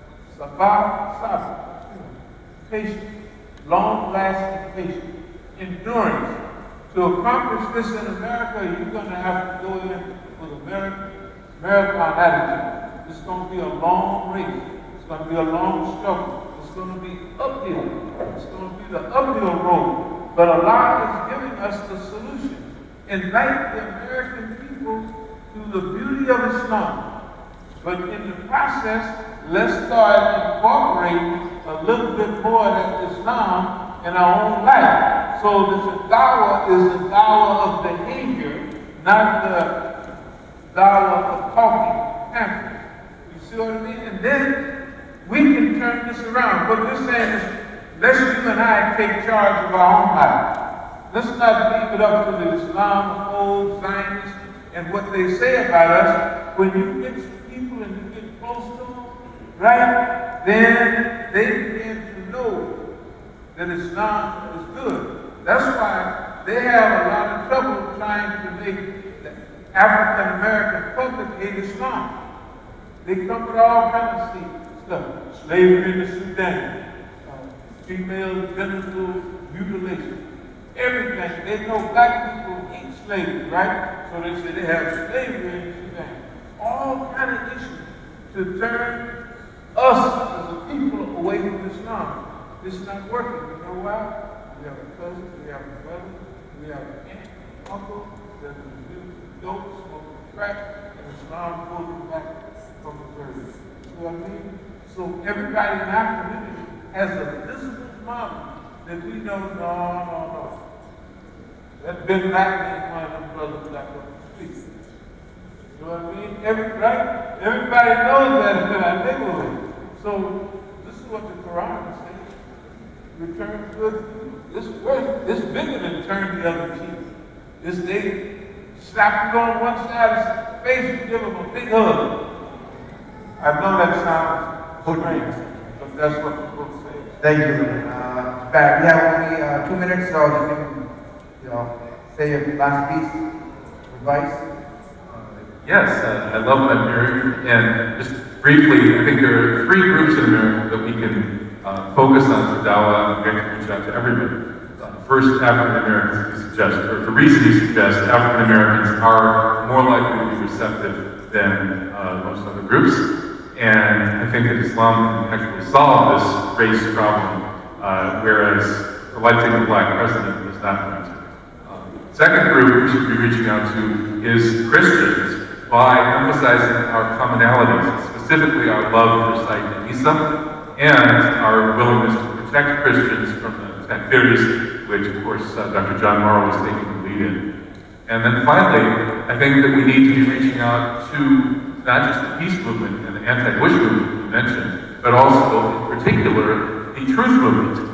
sabr, patience, long-lasting patience, endurance. To accomplish this in America, you're going to have to go in with a marathon attitude. It's going to be a long race. It's going to be a long struggle. It's going to be uphill. It's going to be the uphill road. But Allah is giving us the solution. Invite the American people to the beauty of Islam. But in the process, let's start incorporating a little bit more than Islam in our own life. So that the dawah is the dawah of behavior, not the dawah of talking, pamphlets. You see what I mean? And then we can turn this around. What we're saying is, let's you and I take charge of our own life. Let's not leave it up to the Islamophobes, Zionists, and what they say about us. When you get to people and you get close to them, right, then they begin to know that Islam is good. That's why they have a lot of trouble trying to make the African American public hate Islam. They come with all kinds of stuff. Slavery in the Sudan, female genital mutilation. Everything. They know black people hate slavery, right? So they say they have slavery in Sudan. all kind of issues to turn us as a people away from Islam. It's not working. You know why? We have a cousin, we have a brother, we have an aunt, uncle that do dope, smoking crack, and Islam pulls them back from the church. You know what I mean? So everybody in our community has a visible model that we know, no. That Ben Laden ain't one of them brothers back up the street. You know what I mean? Everybody knows that in our neighborhood. So this is what the Quran is saying. Return good. This bigger than turn the other cheek. This they slap you on one side of the face and give them a big hug. I know that sounds strange, but that's what the book says. Thank you. Back. We have only 2 minutes, so you can, say your last piece, advice. Yes, I love what I'm hearing. And just briefly, I think there are 3 groups in America that we can focus on for Dawah and get to reach out to everybody. First, African Americans, you suggest, or the reason you suggest African Americans are more likely to be receptive than most other groups. And I think that Islam can actually solve this race problem, whereas electing a black president is not going to. Second group we should be reaching out to is Christians by emphasizing our commonalities, specifically our love for Sayyid and Isa, and our willingness to protect Christians from the takfiris, which of course Dr. John Morrow was taking the lead in. And then finally, I think that we need to be reaching out to not just the peace movement and the anti-Bush movement you mentioned, but also in particular the truth movement.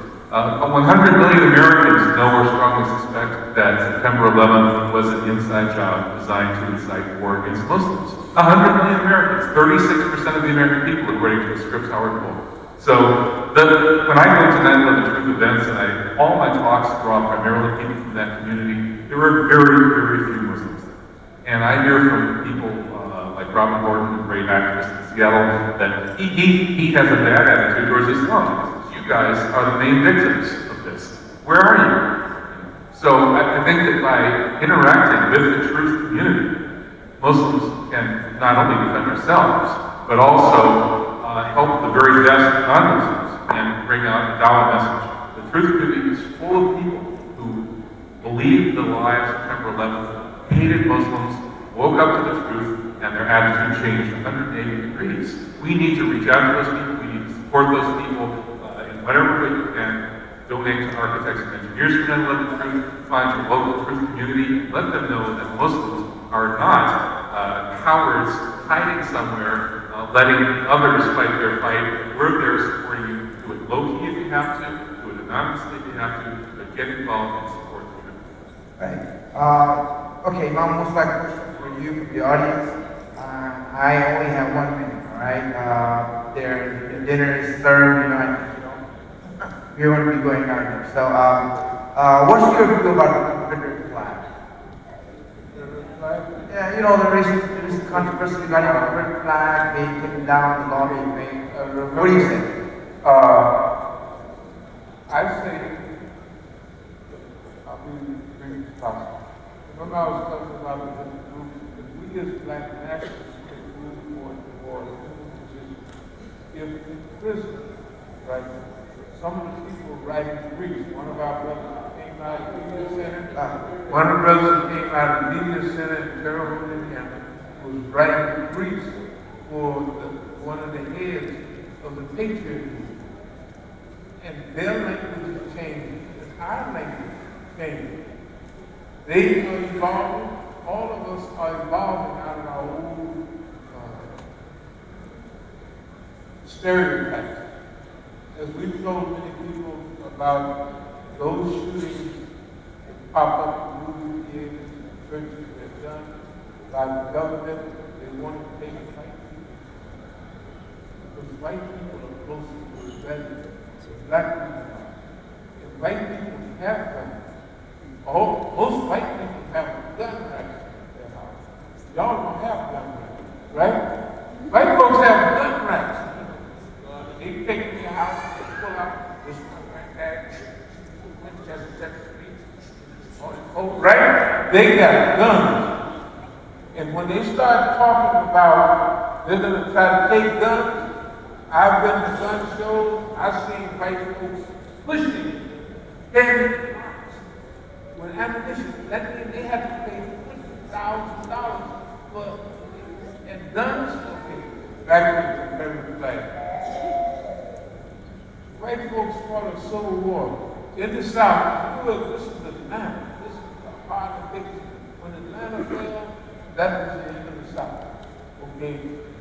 100 million Americans know or strongly suspect that September 11th was an inside job designed to incite war against Muslims. 100 million Americans, 36% of the American people, according to the Scripps Howard poll. So when I go to Night of the Truth events, and all my talks draw primarily people from that community, there are very, very few Muslims there. And I hear from people like Robin Gordon, a great activist in Seattle, that he has a bad attitude towards Islam. You guys are the main victims of this. Where are you? So I think that by interacting with the truth community, Muslims can not only defend ourselves, but also help the very best non-Muslims and bring out the Dawah message. The truth community is full of people who believed the lie of September 11th, hated Muslims, woke up to the truth, and their attitude changed 180 degrees. We need to reach out to those people. We need to support those people in whatever way you can. Donate to architects and engineers for 9/11 Truth. Find your local truth community and let them know that Muslims are not cowards hiding somewhere, letting others fight their fight. We're there supporting you. Do it low-key if you have to. Do it anonymously if you have to. But get involved and support the truth. Right. Okay, Imam Musa, question for you from the audience. I only have 1 minute, all right? Their dinner is served, we want to be going out here. So, what's your view about the Confederate flag? Yeah, the recent controversy regarding the Confederate flag, being taken down, the law being made. What do you say? I say, I'll be very possible. Remember I was talking about the group, if we as black nationalists can move toward a position, if in prison, right, some of the people writing Greece, one of our brothers came out of the Media Center, one of the brothers came out of the Media Center in Terre Haute, Indiana, was writing Greece for one of the heads of the Patriot League. And their language is changing, and our language is changing. They are evolving, all of us are evolving out of our old stereotypes. As we've told many people about those shootings that pop up in movie theaters and churches that are done by the government, they want to take white people. Because white people are closer to the value than black people are. And white people have guns. Most white people have gun rights in their house. Y'all don't have gun rights, right? White folks have gun rights. They take in your house, they pull out this one right there, Winchester, Texas, right? They got guns. And when when they start talking about they're going to try to take guns, I've been to gun shows, I've seen white folks pushing heavy with ammunition. That means they have to pay $50,000 for and guns. Okay, back to the Confederate flag. White folks fought a civil war in the South. Look, this is Atlanta. This is the heart of Dixie. When Atlanta fell, that was the end of the South. Okay.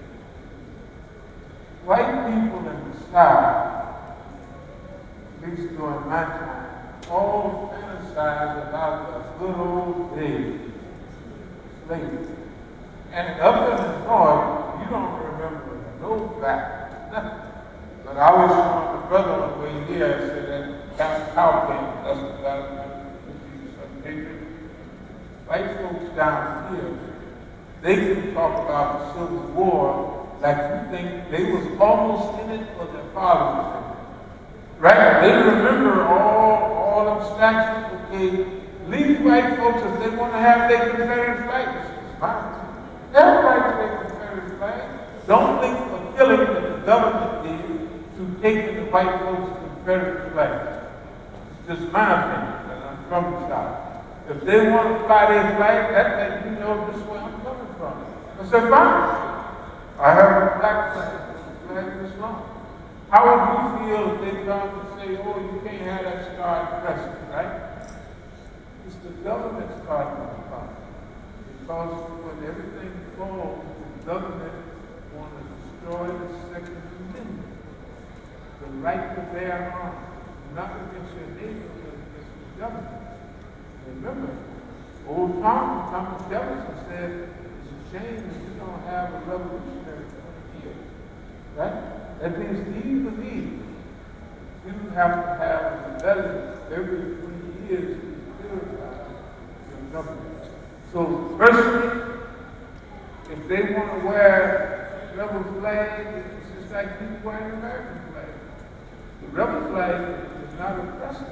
White people in the South, at least during my time, all fantasize about the good old days of slavery. And up in the North, you don't remember no fact, nothing. But I was showing the brother on the way here, I said that cow came, that's the battle. White folks down here, they can talk about the Civil War like you think they was almost in it or their father was in it. Right? They remember all them statues. Okay, leave white folks if they want to have their Confederate flag. It's fine. Everybody can have Confederate flag. Don't think of killing that the government did to taking the white folks' Confederate flag. It's just my opinion, and I'm from the South. If they want to fly their flag, that lets you know this is where I'm coming from. I said, fine. I have a black flag. The flag is long. How would you feel if they come and say, oh, you can't have that star crescent, right? It's the government starting the problem. Because when everything falls, the government want to destroy the Second Amendment. The right to bear arms, not against your neighbor, but against the government. Remember, old Thomas Jefferson said, it's a shame that you don't have a revolutionary 20 years. Right? That means he believes you have to have a rebellion every 20 years to purify your government. So, personally, if they want to wear rebel flag, it's just like people wearing American flag. The rebel flag is not oppressive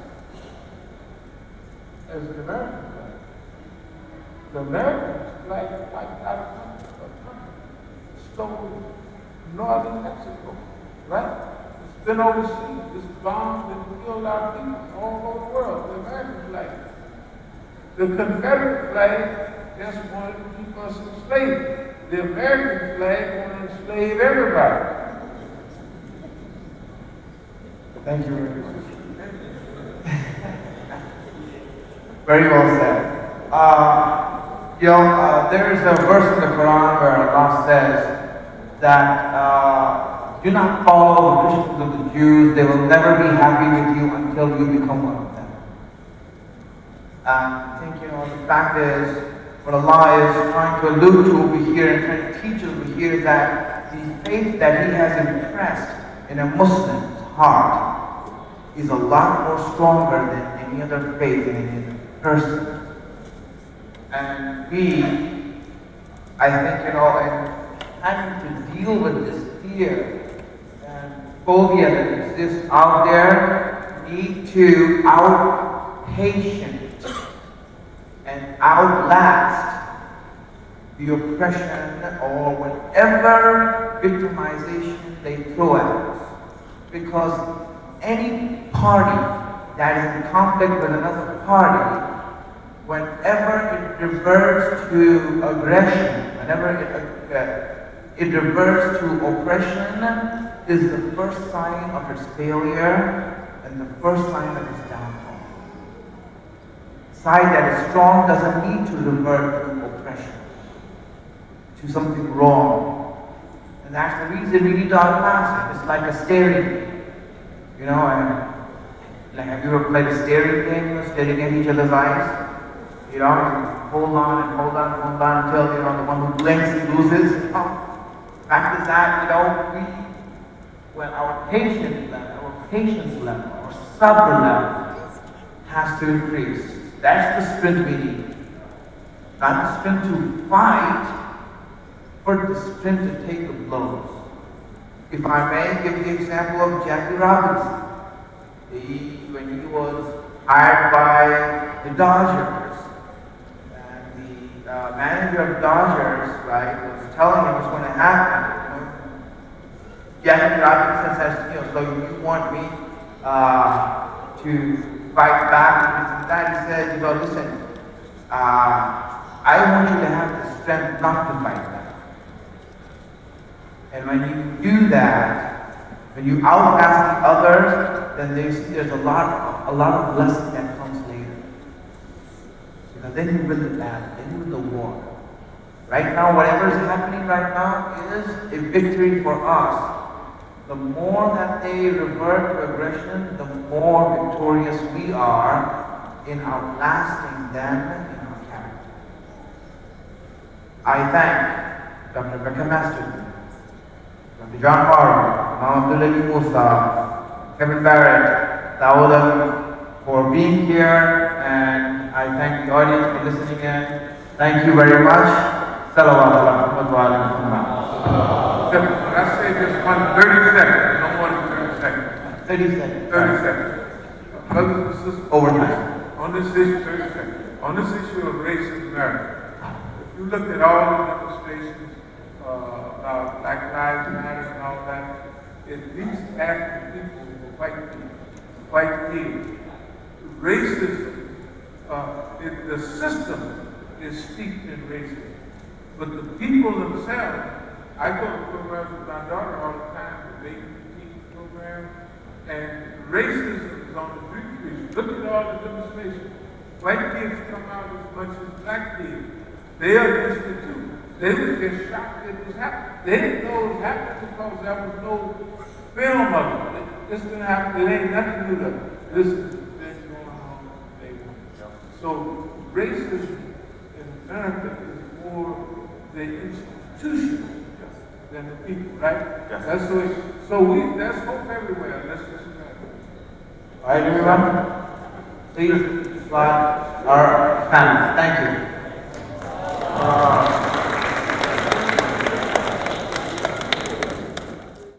as the American flag. The American flag wiped out a country, stole northern Mexico, right? It's been overseas, it's bombed and killed our people all over the world, the American flag. The Confederate flag just wanted to keep us enslaved. The American flag wanted to enslave everybody. Thank you very much. Very well said. There is a verse in the Quran where Allah says that do not follow the traditions of the Jews. They will never be happy with you until you become one of them. I think, the fact is, what Allah is trying to allude to over here and trying to teach us over here is that the faith that He has impressed in a Muslim's heart is a lot more stronger than any other faith in any other person. And we, I think, in having to deal with this fear and phobia that exists out there, need to outpatient and outlast the oppression or whatever victimization they throw at us. Because any party that is in conflict with another party, whenever it reverts to aggression, whenever it reverts to oppression, is the first sign of its failure and the first sign of its downfall. A side that is strong doesn't need to revert to oppression, to something wrong. And that's the reason we need to outlast it. It's like a staring game. Have you ever played a staring game? Staring at each other's eyes? Hold on and hold on and hold on until, the one who blinks and loses. Practice that, when our patience level, our sabr level has to increase. That's the sprint we need. Not the sprint to fight, but the sprint to take the blows. If I may give the example of Jackie Robinson. When he was hired by the Dodgers, and the manager of Dodgers, right, was telling him what's going to happen. Jackie Robinson says, so you want me to fight back and this and that? He said, listen, I want you to have the strength not to fight back. And when you do that, when you outlast the others, then they see there's a lot of blessing that comes later. Because then you win the battle, then you win the war. Right now, whatever is happening right now is a victory for us. The more that they revert to aggression, the more victorious we are in outlasting them in our character. I thank Dr. Rebecca Masterton, Dr. John Morrow, Imam Abdul Musa, Kevin Barrett, Dawood for being here, and I thank the audience for listening in. Thank you very much. Salawat ala Muhammad wa ala Muhammad. I say just 30 seconds, no more than 30 seconds. 30 seconds. 30 seconds. Brothers and sisters, Overtime. on this issue, 30 seconds. On this issue of race in America, if you look at all the demonstrations about Black Lives Matter and all that, at least African people will fight evil. Racism, the system is steeped in racism. But the people themselves, I go to programs with my daughter all the time, the baby teaching program, and racism is on the street. Look at all the demonstrations. White kids come out as much as black kids. They are against it too. They would get shocked that it was happening. They didn't know it was happening because there was no film of it. This didn't happen. It ain't nothing to do with it. This is been going on. So racism in America is more the institution than the people, right? Yes. That's the way. So that's hope everywhere. That's just All right, everyone. Please applaud our panel. Thank you.